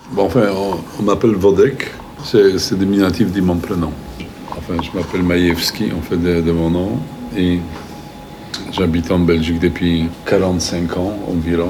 Bon, enfin, on m'appelle Vodek, c'est diminutif de mon prénom. Enfin, je m'appelle Majewski, en fait, de mon nom. Et j'habite en Belgique depuis 45 ans environ.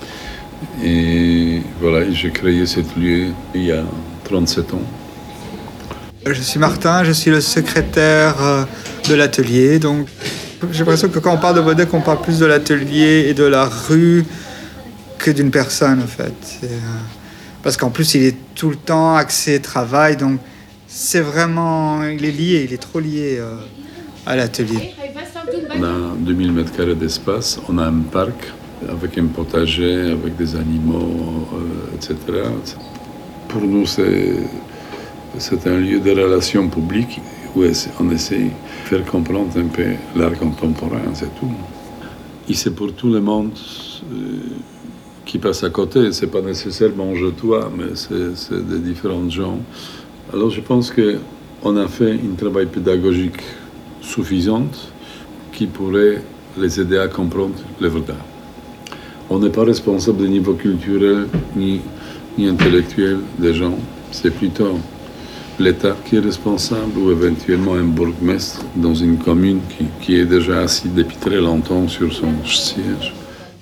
Et voilà, j'ai créé cet lieu il y a 37 ans. Je suis Martin, je suis le secrétaire de l'atelier. Donc, j'ai l'impression que quand on parle de Vodek, on parle plus de l'atelier et de la rue que d'une personne, en fait. Parce qu'en plus, il est tout le temps axé travail, donc c'est vraiment... Il est lié, il est trop lié à l'atelier. On a 2000 m² d'espace, on a un parc avec un potager, avec des animaux, etc. Pour nous, c'est un lieu de relations publiques où on essaie de faire comprendre un peu l'art contemporain, c'est tout. Et c'est pour tout le monde qui passe à côté. C'est pas nécessairement je toi, mais c'est des différents gens. Alors je pense qu'on a fait un travail pédagogique suffisant qui pourrait les aider à comprendre l'œuvre d'art. On n'est pas responsable du niveau culturel ni intellectuel des gens. C'est plutôt l'État qui est responsable ou éventuellement un bourgmestre dans une commune qui est déjà assis depuis très longtemps sur son siège.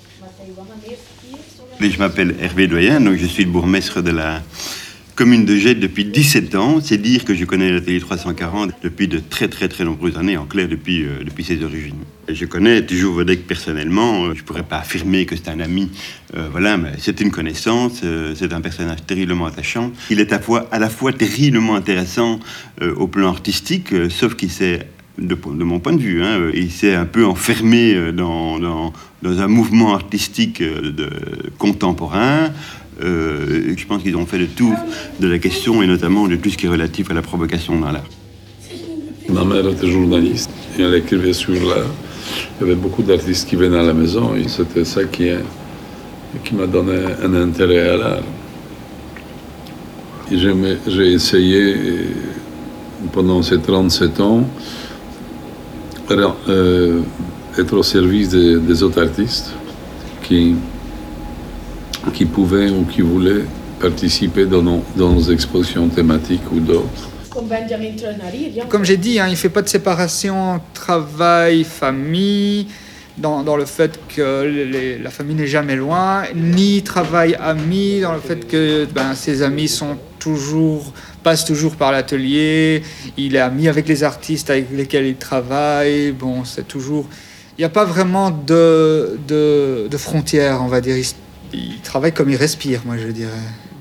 Je m'appelle Hervé Doyen, donc je suis le bourgmestre de la commune de Gênes depuis 17 ans. C'est dire que je connais l'atelier 340 depuis de très très très nombreuses années, en clair depuis ses origines. Je connais toujours Vodek personnellement, je ne pourrais pas affirmer que c'est un ami, voilà, mais c'est une connaissance, c'est un personnage terriblement attachant. Il est à la fois terriblement intéressant au plan artistique, sauf qu'il s'est, de mon point de vue, il s'est un peu enfermé dans un mouvement artistique contemporain. Je pense qu'ils ont fait le tour de la question et notamment de tout ce qui est relatif à la provocation dans l'art. Ma mère était journaliste et elle écrivait sur l'art. Il y avait beaucoup d'artistes qui venaient à la maison et c'était ça qui m'a donné un intérêt à l'art. Et j'ai essayé pendant ces 37 ans être au service des autres artistes qui pouvaient ou qui voulaient participer dans nos expositions thématiques ou d'autres. Comme j'ai dit, il ne fait pas de séparation travail-famille, dans le fait que la famille n'est jamais loin, ni travail-ami, dans le fait que ses amis passent toujours par l'atelier, il est ami avec les artistes avec lesquels il travaille, bon, c'est toujours... Il n'y a pas vraiment de frontières, on va dire. Il travaille comme il respire, moi je dirais.